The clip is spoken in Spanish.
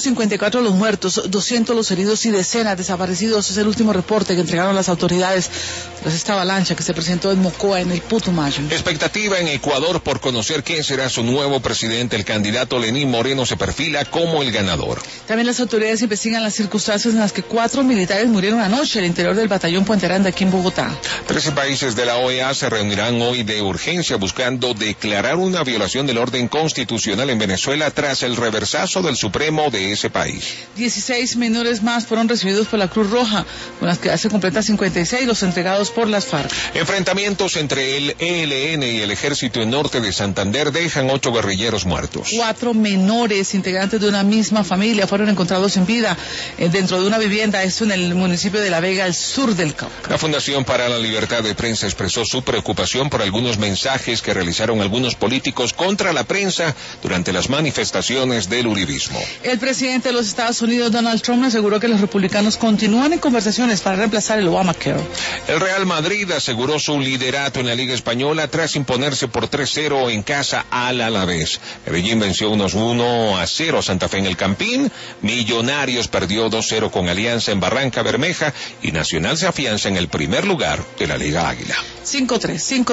154 los muertos, 200 los heridos y decenas desaparecidos. Es el último reporte que entregaron las autoridades tras esta avalancha que se presentó en Mocoa, en el Putumayo. Expectativa en Ecuador por conocer quién será su nuevo presidente. El candidato Lenín Moreno se perfila como el ganador. También las autoridades investigan las circunstancias en las que 4 militares murieron anoche al interior del batallón Puente Aranda, aquí en Bogotá. 13 países de la OEA se reunirán hoy de urgencia buscando declarar una violación del orden constitucional en Venezuela tras el reversazo del Supremo de ese país. 16 menores más fueron recibidos por la Cruz Roja, con las que ya se completa 56 los entregados por las FARC. Enfrentamientos entre el ELN y el Ejército en norte de Santander dejan 8 guerrilleros muertos. 4 menores integrantes de una misma familia fueron encontrados en vida dentro de una vivienda, esto en el municipio de La Vega, al sur del Cauca. La Fundación para la Libertad de Prensa expresó su preocupación por algunos mensajes que realizaron algunos políticos contra la prensa durante las manifestaciones del uribismo. El presidente de los Estados Unidos, Donald Trump, aseguró que los republicanos continúan en conversaciones para reemplazar el Obamacare. El Real Madrid aseguró su liderato en la Liga Española tras imponerse por 3-0 en casa al Alavés. Medellín venció unos 1-0 a Santa Fe en el Campín. Millonarios perdió 2-0 con Alianza en Barranca Bermeja y Nacional se afianza en el primer lugar de la Liga Águila. 5-3.